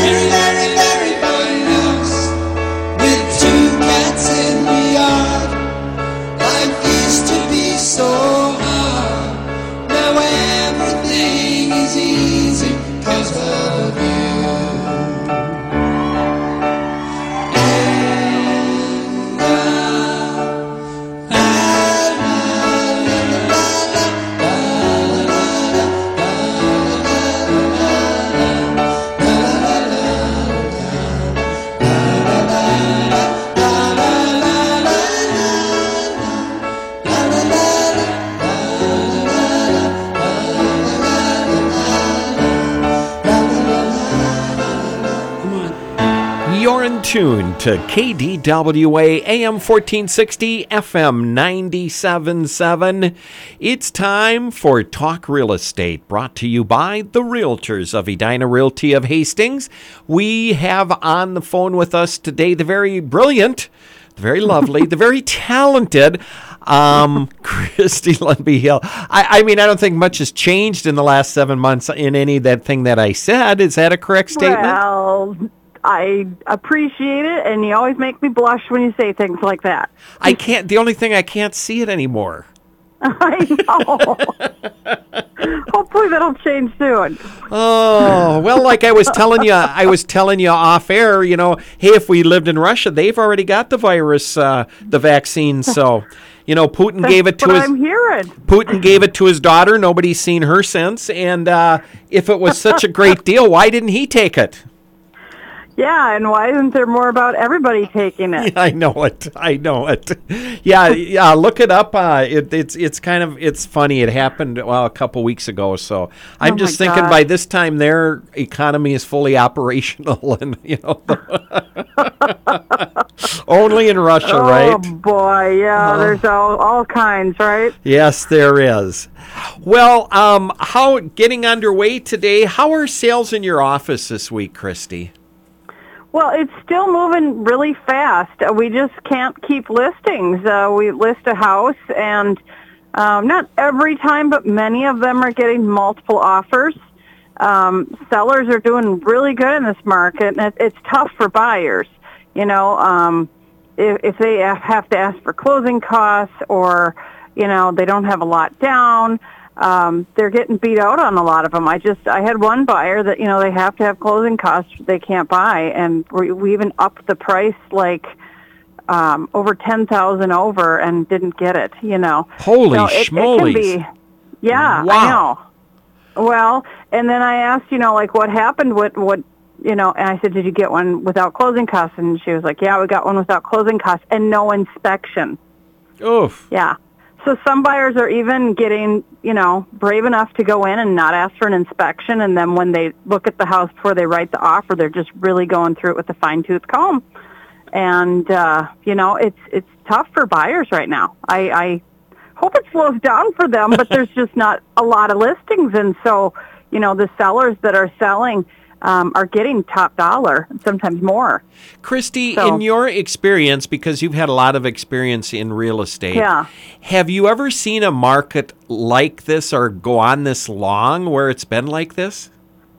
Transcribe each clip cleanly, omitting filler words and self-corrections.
very, very, very fine house with 2 cats in the yard. Life used to be so hard. Now everything is easy 'cause of you. You're in tune to KDWA AM 1460 FM 97.7. It's time for Talk Real Estate, brought to you by the Realtors of Edina Realty of Hastings. We have on the phone with us today the very brilliant, the very lovely, the very talented Christy Lundby Hill. I mean, I don't think much has changed in the last 7 months in any of that thing that I said. Is that a correct statement? Well, I appreciate it, and you always make me blush when you say things like that. I can't. The only thing I can't see it anymore. I know. Hopefully that'll change soon. Oh, well, like I was telling you off air, you know, hey, if we lived in Russia, they've already got the virus, the vaccine. So, you know, Putin gave it to his. I'm hearing. Putin gave it to his daughter. Nobody's seen her since. And if it was such a great deal, why didn't he take it? Yeah, and why isn't there more about everybody taking it? Yeah, I know it. Yeah. Look it up. It's funny. It happened a couple weeks ago. So I'm just thinking by this time their economy is fully operational, and you know, only in Russia, right? Oh boy, yeah. There's all kinds, right? Yes, there is. Well, how getting underway today? How are sales in your office this week, Christy? Well, it's still moving really fast. We just can't keep listings. We list a house, and not every time, but many of them are getting multiple offers. Sellers are doing really good in this market, and it's tough for buyers. You know, if they have to ask for closing costs, or, you know, they don't have a lot down, they're getting beat out on a lot of them. I had one buyer that, you know, they have to have closing costs, they can't buy, and we even upped the price like over $10,000 over and didn't get it, you know. Holy schmolies. It can be, yeah, wow. I know. Well, and then I asked, you know, like what happened, what you know, and I said, did you get one without closing costs? And she was like, yeah, we got one without closing costs and no inspection. Oof. Yeah. So some buyers are even getting, you know, brave enough to go in and not ask for an inspection, and then when they look at the house before they write the offer, they're just really going through it with a fine-tooth comb. And, you know, it's tough for buyers right now. I hope it slows down for them, but there's just not a lot of listings, and so, you know, the sellers that are selling are getting top dollar, sometimes more. Christy, in your experience, because you've had a lot of experience in real estate, have you ever seen a market like this or go on this long where it's been like this?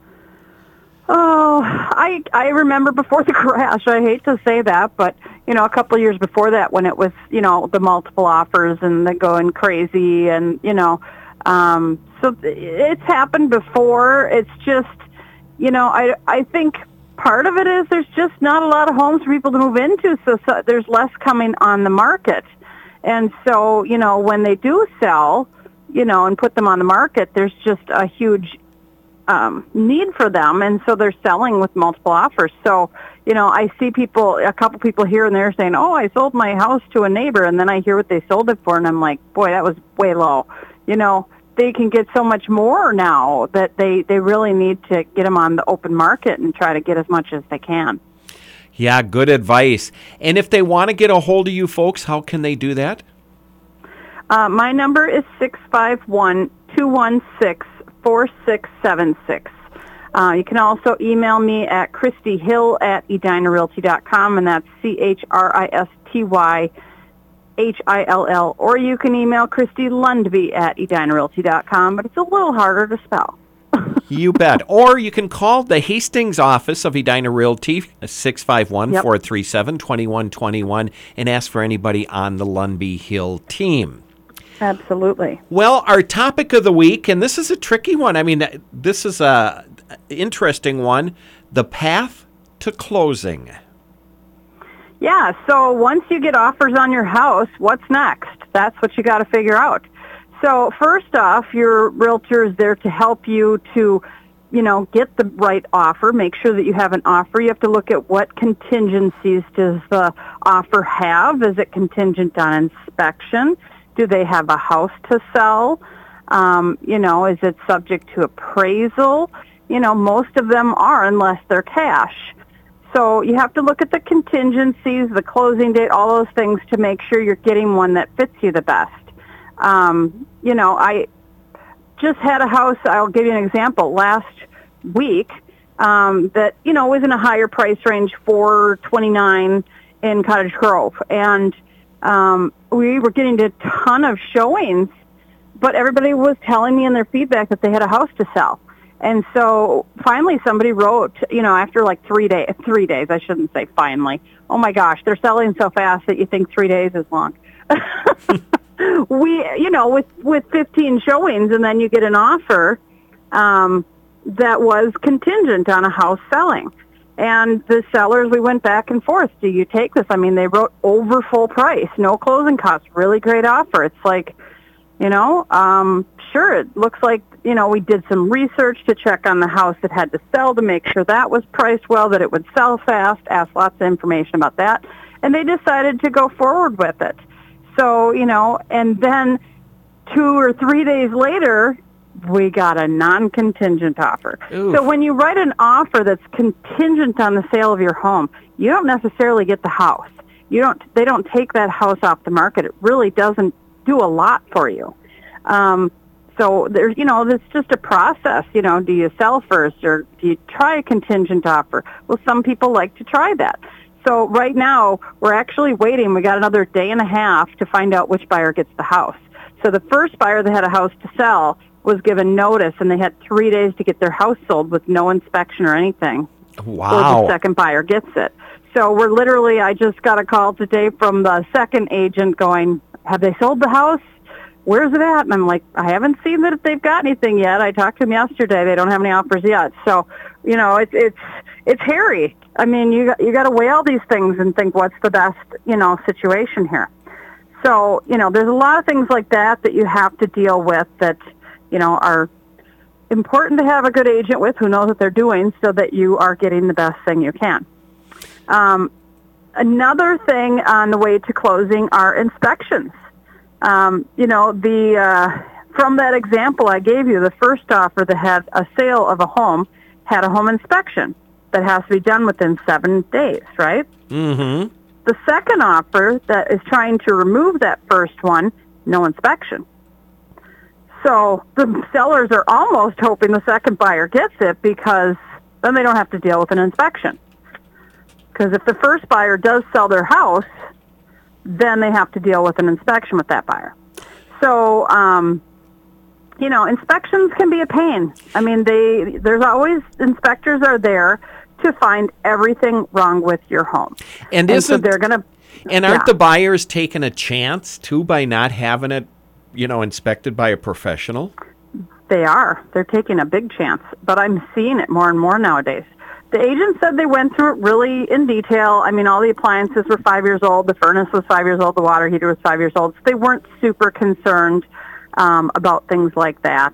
Oh, I remember before the crash. I hate to say that, but, you know, a couple of years before that when it was, you know, the multiple offers and the going crazy and, you know, so it's happened before. It's just, you know, I think part of it is there's just not a lot of homes for people to move into, so there's less coming on the market. And so, you know, when they do sell, you know, and put them on the market, there's just a huge need for them, and so they're selling with multiple offers. So, you know, I see a couple people here and there saying, oh, I sold my house to a neighbor, and then I hear what they sold it for, and I'm like, boy, that was way low. You know, they can get so much more now that they really need to get them on the open market and try to get as much as they can. Yeah, good advice. And if they want to get a hold of you folks, how can they do that? My number is 651-216-4676. You can also email me at christyhill@edinarealty.com, and that's CHRISTYHILL, or you can email Christy Lundby at edinarealty.com, but it's a little harder to spell. You bet. Or you can call the Hastings office of Edina Realty, 651-437-2121, and ask for anybody on the Lundby Hill team. Absolutely. Well, our topic of the week, and this is a tricky one. I mean, this is a interesting one, the path to closing. Yeah, so once you get offers on your house, what's next? That's what you got to figure out. So first off, your realtor is there to help you to, get the right offer, make sure that you have an offer. You have to look at what contingencies does the offer have. Is it contingent on inspection? Do they have a house to sell? Is it subject to appraisal? Most of them are unless they're cash. So you have to look at the contingencies, the closing date, all those things to make sure you're getting one that fits you the best. I just had a house, I'll give you an example, last week that, was in a higher price range, $429 in Cottage Grove. And we were getting a ton of showings, but everybody was telling me in their feedback that they had a house to sell. And so finally somebody wrote, after like 3 days, I shouldn't say finally. Oh my gosh, they're selling so fast that you think 3 days is long. With 15 showings, and then you get an offer that was contingent on a house selling. And the sellers, we went back and forth. Do you take this? I mean, they wrote over full price, no closing costs, really great offer. It's like, sure, it looks like, we did some research to check on the house that had to sell to make sure that was priced well, that it would sell fast, asked lots of information about that, and they decided to go forward with it. So, and then 2 or 3 days later, we got a non-contingent offer. Ooh. So when you write an offer that's contingent on the sale of your home, you don't necessarily get the house. They don't take that house off the market. It really doesn't do a lot for you. So there's, it's just a process. Do you sell first, or do you try a contingent offer? Well, some people like to try that. So right now, we're actually waiting. We got another day and a half to find out which buyer gets the house. So the first buyer that had a house to sell was given notice, and they had 3 days to get their house sold with no inspection or anything. Wow. So the second buyer gets it. So we're literally, I just got a call today from the second agent going, have they sold the house? Where's it at? And I'm like, I haven't seen that if they've got anything yet. I talked to them yesterday. They don't have any offers yet. So, it's hairy. I mean, you got to weigh all these things and think what's the best, situation here. So, there's a lot of things like that you have to deal with that, are important to have a good agent with who knows what they're doing so that you are getting the best thing you can. Another thing on the way to closing are inspections. From that example I gave you, the first offer that had a sale of a home had a home inspection that has to be done within 7 days, right? Mm-hmm. The second offer that is trying to remove that first one, no inspection. So the sellers are almost hoping the second buyer gets it because then they don't have to deal with an inspection. Because if the first buyer does sell their house, then they have to deal with an inspection with that buyer. So, inspections can be a pain. I mean, there's always, inspectors are there to find everything wrong with your home. And so they're going to... And aren't the buyers taking a chance, too, by not having it, inspected by a professional? They are. They're taking a big chance. But I'm seeing it more and more nowadays. The agent said they went through it really in detail. I mean, all the appliances were 5 years old. The furnace was 5 years old. The water heater was 5 years old. So they weren't super concerned about things like that.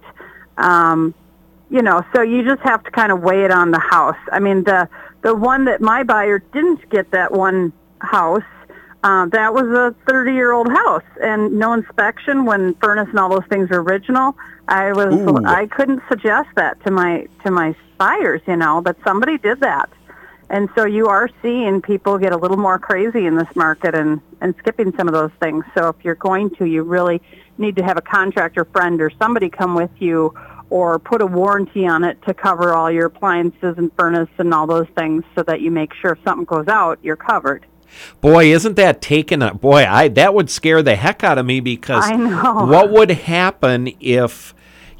So you just have to kind of weigh it on the house. I mean, the one that my buyer didn't get, that one house, that was a 30-year-old house and no inspection when furnace and all those things are original. I couldn't suggest that to my buyers, but somebody did that. And so you are seeing people get a little more crazy in this market and skipping some of those things. So if you're going to, you really need to have a contractor friend or somebody come with you or put a warranty on it to cover all your appliances and furnace and all those things so that you make sure if something goes out, you're covered. Boy, isn't that that would scare the heck out of me because I know. What would happen if,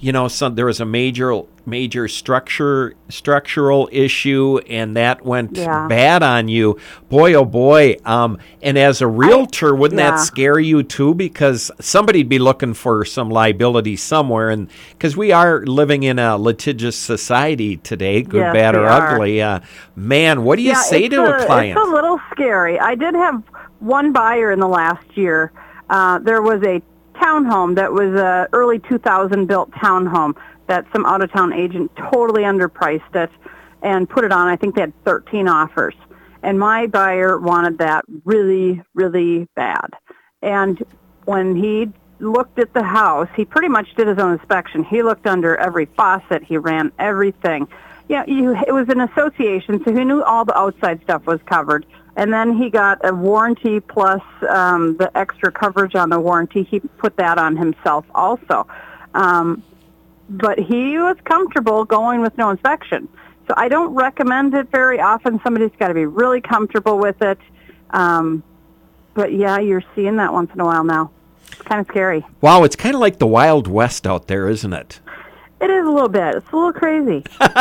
there was a major structural issue, and that went bad on you. Boy, oh boy. And as a realtor, wouldn't that scare you too? Because somebody'd be looking for some liability somewhere, and because we are living in a litigious society today, good, bad, or ugly. Man, what do you say to a client? It's a little scary. I did have one buyer in the last year. There was a townhome that was a early 2000 built townhome that some out-of-town agent totally underpriced it and put it on. I think they had 13 offers. And my buyer wanted that really, really bad. And when he looked at the house, he pretty much did his own inspection. He looked under every faucet. He ran everything. It was an association, so he knew all the outside stuff was covered. And then he got a warranty plus the extra coverage on the warranty. He put that on himself also. But he was comfortable going with no inspection. So I don't recommend it very often. Somebody's got to be really comfortable with it. But yeah, you're seeing that once in a while now. It's kind of scary. Wow, it's kind of like the Wild West out there, isn't it? It is a little bit. It's a little crazy.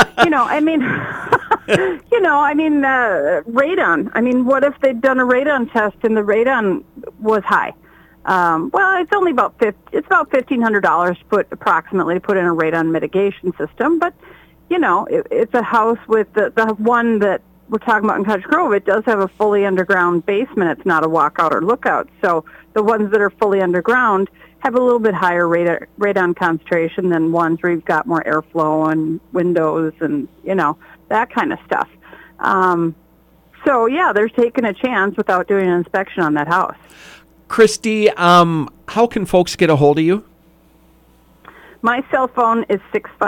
Radon. I mean, what if they'd done a radon test and the radon was high? It's only about $1,500 approximately to put in a radon mitigation system. But, it's a house with the one that we're talking about in Cottage Grove. It does have a fully underground basement. It's not a walkout or lookout. So the ones that are fully underground have a little bit higher radon concentration than ones where you've got more airflow and windows and, that kind of stuff. They're taking a chance without doing an inspection on that house. Christy, how can folks get a hold of you? My cell phone is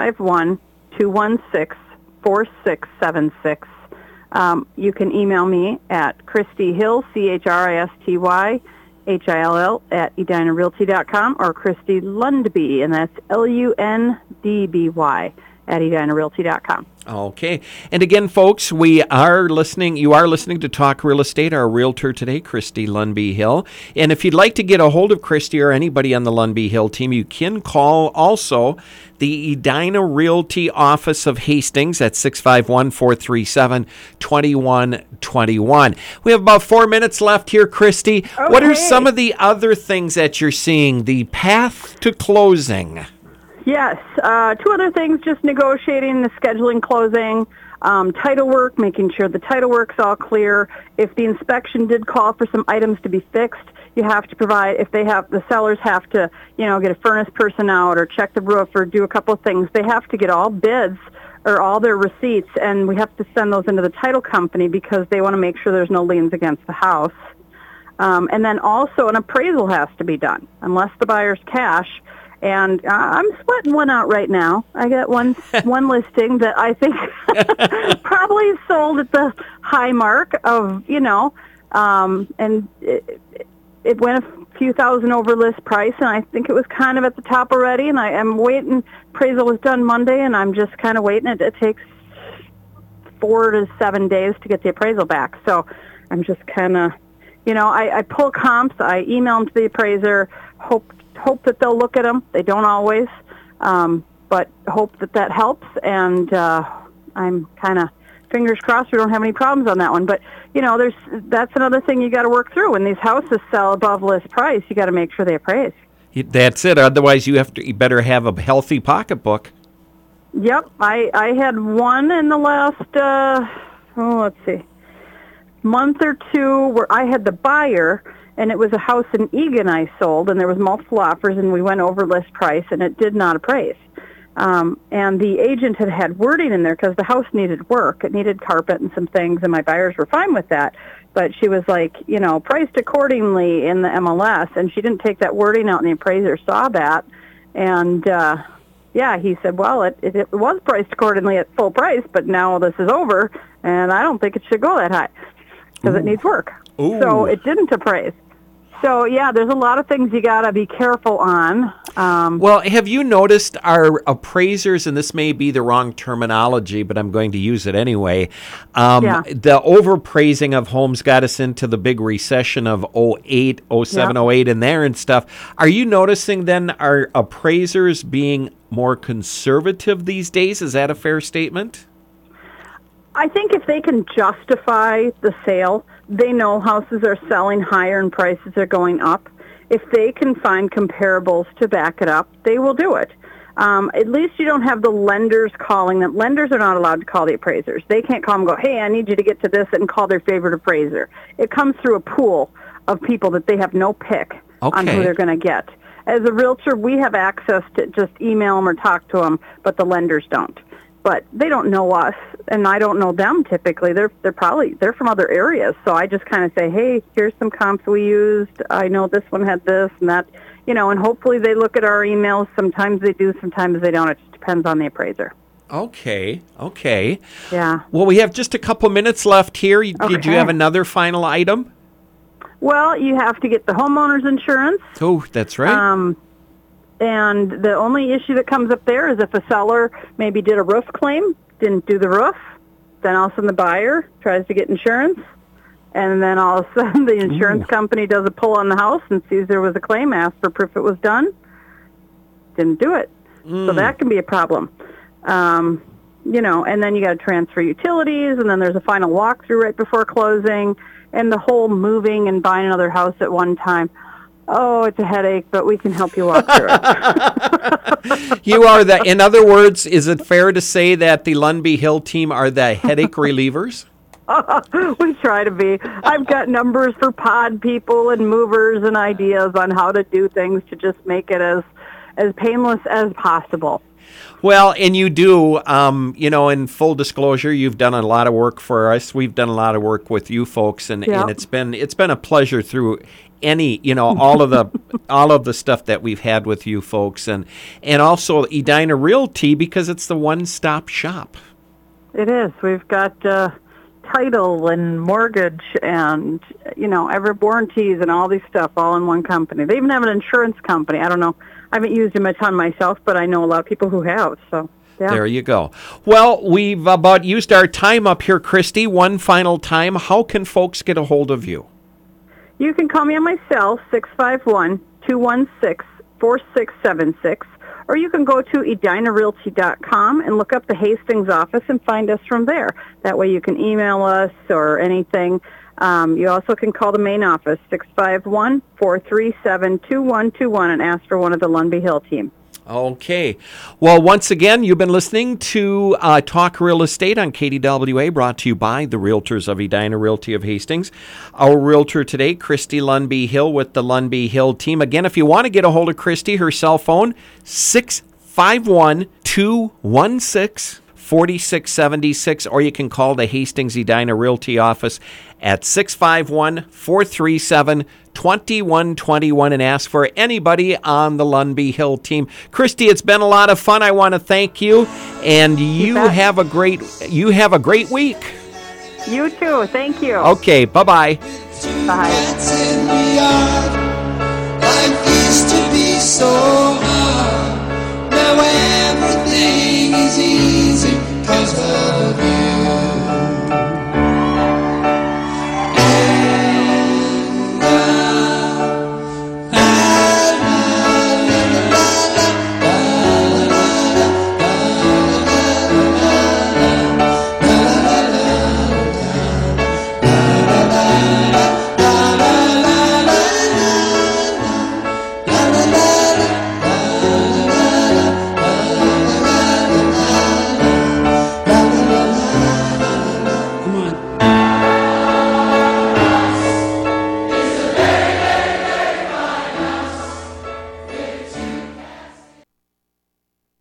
651-216-4676. You can email me at Christy Hill, ChristyHill, at edinarealty.com, or Christy Lundby, and that's LUNDBY at edinarealty.com. Okay. And again, folks, you are listening to Talk Real Estate, our realtor today, Christy Lundby Hill. And if you'd like to get a hold of Christy or anybody on the Lundby Hill team, you can call also the Edina Realty office of Hastings at 651-437-2121. We have about 4 minutes left here, Christy. Okay. What are some of the other things that you're seeing? The path to closing. Yes. Two other things, just negotiating the scheduling closing, title work, making sure the title work's all clear. If the inspection did call for some items to be fixed, you have to provide, the sellers have to, get a furnace person out or check the roof or do a couple of things. They have to get all bids or all their receipts, and we have to send those into the title company because they want to make sure there's no liens against the house. And then also an appraisal has to be done, unless the buyer's cash. And I'm sweating one out right now. I got one listing that I think probably sold at the high mark of, and it went a few thousand over list price, and I think it was kind of at the top already, and I am waiting. Appraisal was done Monday, and I'm just kind of waiting. It takes 4 to 7 days to get the appraisal back. So I'm just kind of, I pull comps. I email them to the appraiser, hope that they'll look at them. They don't always, but hope that helps. And I'm kind of fingers crossed we don't have any problems on that one. But, that's another thing you got to work through. When these houses sell above list price, you got to make sure they appraise. That's it. Otherwise, you better have a healthy pocketbook. Yep. I had one in the last, month or two where I had the buyer, and it was a house in Egan I sold, and there was multiple offers, and we went over list price, and it did not appraise. And the agent had wording in there because the house needed work. It needed carpet and some things, and my buyers were fine with that. But she was like, priced accordingly in the MLS, and she didn't take that wording out, and the appraiser saw that. And, he said, well, it was priced accordingly at full price, but now this is over, and I don't think it should go that high because it needs work. Ooh. So it didn't appraise. So, yeah, there's a lot of things you got to be careful on. Well, have you noticed our appraisers, and this may be the wrong terminology, but I'm going to use it anyway, the overpraising of homes got us into the big recession of 08, 07, 08 in there and stuff. Are you noticing then our appraisers being more conservative these days? Is that a fair statement? I think if they can justify the sale, they know houses are selling higher and prices are going up. If they can find comparables to back it up, they will do it. At least you don't have the lenders calling them. Lenders are not allowed to call the appraisers. They can't call them and go, hey, I need you to get to this, and call their favorite appraiser. It comes through a pool of people that they have no pick on who they're going to get. As a realtor, we have access to just email them or talk to them, but the lenders don't. But they don't know us, and I don't know them typically. They're from other areas, so I just kind of say, hey, here's some comps we used. I know this one had this and that, and hopefully they look at our emails. Sometimes they do, sometimes they don't. It just depends on the appraiser. Okay. Yeah. Well, we have just a couple minutes left here. Did you have another final item? Well, you have to get the homeowner's insurance. Oh, that's right. And the only issue that comes up there is if a seller maybe did a roof claim, didn't do the roof, then all of a sudden the buyer tries to get insurance, and then all of a sudden the insurance company does a pull on the house and sees there was a claim, asks for proof it was done, didn't do it. So that can be a problem. And then you got to transfer utilities, and then there's a final walkthrough right before closing, and the whole moving and buying another house at one time. Oh, it's a headache, but we can help you walk through it. You are in other words, is it fair to say that the Lundby Hill team are the headache relievers? We try to be. I've got numbers for pod people and movers and ideas on how to do things to just make it as painless as possible. Well, and you do, in full disclosure, you've done a lot of work for us. We've done a lot of work with you folks, and it's been a pleasure through all of the stuff that we've had with you folks, and also Edina Realty, because it's the one-stop shop. It is. We've got title and mortgage and every warranties and all these stuff all in one company. They even have an insurance company. I don't know. I haven't used them a ton myself, but I know a lot of people who have. So yeah. There you go. Well, we've about used our time up here, Christy. One final time, how can folks get a hold of you? You can call me on my cell, 651-216-4676, or you can go to edinarealty.com and look up the Hastings office and find us from there. That way you can email us or anything. You also can call the main office, 651-437-2121, and ask for one of the Lundby Hill team. Okay. Well, once again, you've been listening to Talk Real Estate on KDWA, brought to you by the Realtors of Edina Realty of Hastings. Our realtor today, Christy Lundby Hill with the Lundby Hill team. Again, if you want to get a hold of Christy, her cell phone, 651-216-4676, or you can call the Hastings Edina Realty office at 651-437-2121 and ask for anybody on the Lundby Hill team. Christy, it's been a lot of fun. I want to thank you, and you have a great week. You too. Thank you. Okay, bye-bye. Bye. Life used to be so hard. Now everything is easy 'cause we're